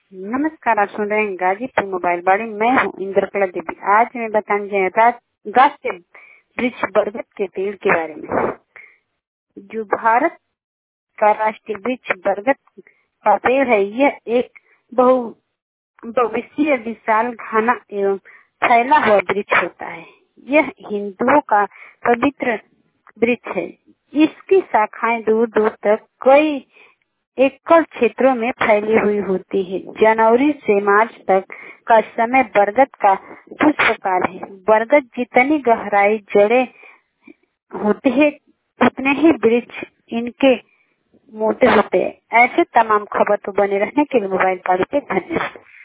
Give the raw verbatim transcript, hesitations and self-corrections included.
नमस्कार, आप सुन रहे हैं गाजीपुर मोबाइल बाड़ी। मैं हूँ इंद्रकला देवी। आज मैं बताने जा रहा हूँ राष्ट्रीय वृक्ष बरगद के पेड़ के बारे में। जो भारत का राष्ट्रीय वृक्ष बरगद का पेड़ है, यह एक बहु भविष्य विशाल घना एवं फैला हुआ वृक्ष होता है। यह हिंदुओं का पवित्र वृक्ष है। इसकी शाखाएं दूर दूर तक कई एकल क्षेत्रों में फैली हुई होती है। जनवरी से मार्च तक का समय बरगद का पुष्पकाल है। बरगद जितनी गहराई जड़ें होती है, उतने ही वृक्ष इनके मोटे होते हैं। ऐसे तमाम खबर तो बने रहने के लिए मोबाइल पर धन्यवाद।